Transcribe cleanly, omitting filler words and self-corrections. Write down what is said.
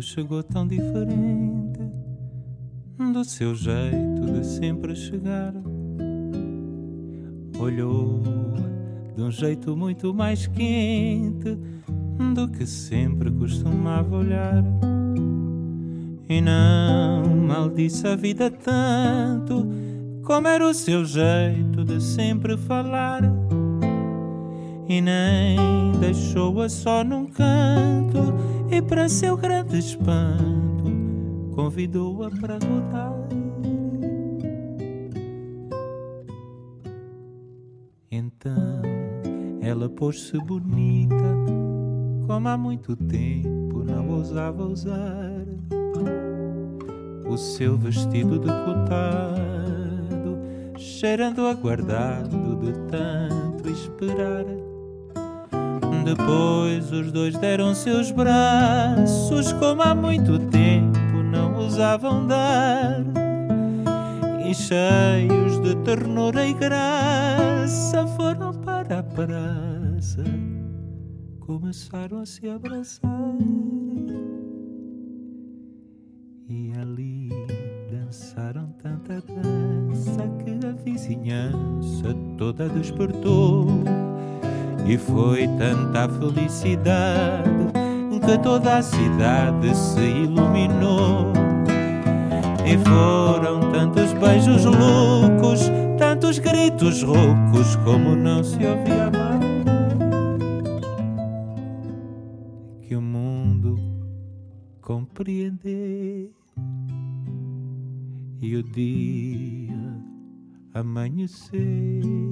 chegou tão diferente do seu jeito de sempre chegar. Olhou de um jeito muito mais quente do que sempre costumava olhar. E não maldisse a vida tanto como era o seu jeito de sempre falar. E nem deixou-a só num canto, e para seu grande espanto convidou-a para rodar. Então ela pôs-se bonita, como há muito tempo não ousava usar. O seu vestido decotado, cheirando aguardado de tanto esperar. Depois os dois deram seus braços, como há muito tempo não ousavam dar. E cheios de ternura e graça foram para a praça, começaram a se abraçar. E ali dançaram tanta dança que a vizinhança toda despertou. E foi tanta a felicidade que toda a cidade se iluminou. E foram tantos beijos loucos, tantos gritos roucos, como não se ouvia mais, que o mundo compreendeu. E o dia amanheceu.